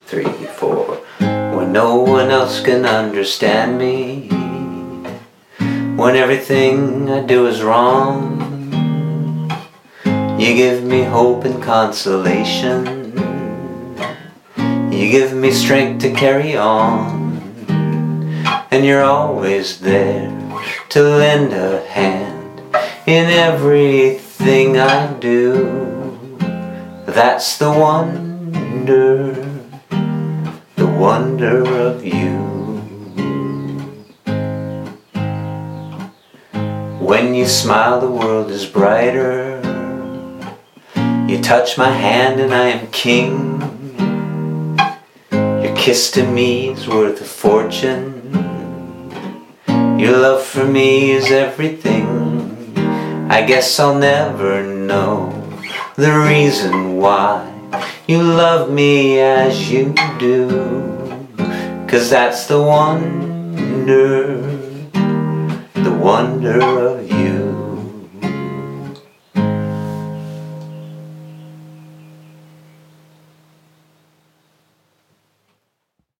3, 4. When no one else can understand me, when everything I do is wrong, you give me hope and consolation. You give me strength to carry on, and you're always there to lend a hand in everything I do. That's the wonder of you. When you smile, the world is brighter. You touch my hand and I am king. Your kiss to me is worth a fortune. Your love for me is everything. I guess I'll never know the reason why you love me as you do, 'cause that's the wonder of you.